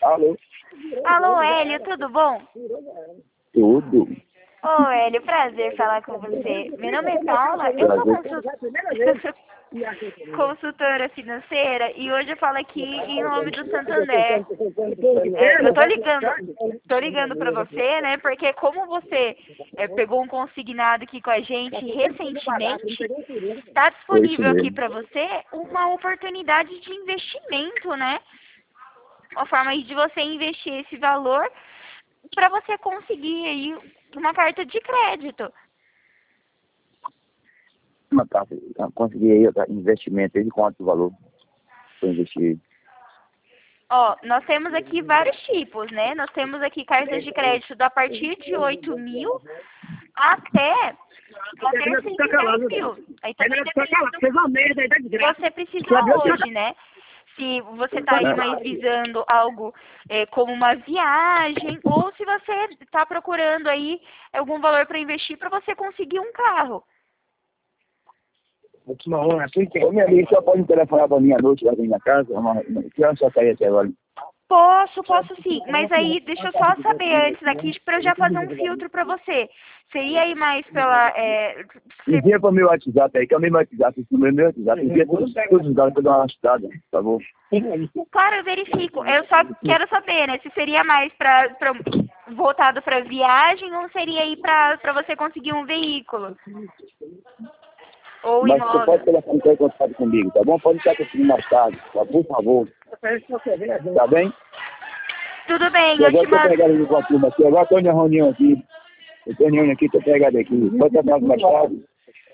Alô? Alô, Hélio, tudo bom? Tudo. Ô, Hélio, prazer falar com você. Meu nome é Paula, eu sou consultora financeira e hoje eu falo aqui em nome do Santander. Eu tô ligando para você, né, porque como você pegou um consignado aqui com a gente recentemente, está disponível aqui para você uma oportunidade de investimento, né? Uma forma aí de você investir esse valor para você conseguir aí uma carta de crédito. Uma carta, consegui aí investimento aí de quanto valor para investir? Ó, nós temos aqui vários tipos, né? Nós temos aqui cartas de crédito a partir de 8 mil até 110 mil. Aí também depende do que você precisa hoje, né? Se você está aí mais visando algo como uma viagem, ou se você está procurando aí algum valor para investir para você conseguir um carro. Ô, minha amiga, só pode telefonar para mim à noite lá na minha casa? Que hora só sair até agora? Posso sim, mas aí deixa eu só saber antes aqui para eu já fazer um filtro para você. Seria aí mais pela... Envia para o meu WhatsApp aí, que é o meu WhatsApp, esse número é meu WhatsApp. Envia todos os dados para eu dar uma estudada, por favor. Claro, eu verifico. Eu só quero saber, né, se seria mais voltado para viagem ou seria aí para você conseguir um veículo. Ou Mas você imóvel. pode telefonar em contato comigo, tá bom? Pode estar comigo mais tarde, tá? Por favor. Tá bem? Tudo bem, E eu agora te estou mando. pegado aqui com a turma aqui. Agora estou em reunião aqui. Eu estou em reunião aqui, estou pegado aqui. Pode estar mais tarde.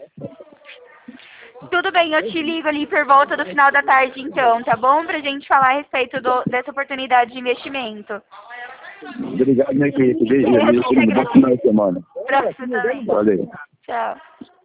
Tudo bem, eu te ligo ali por volta do final da tarde então, tá bom? Pra gente falar a respeito dessa oportunidade de investimento. Obrigado, minha querida. Beijo, bom final de semana. Pra você também. Valeu. Tchau.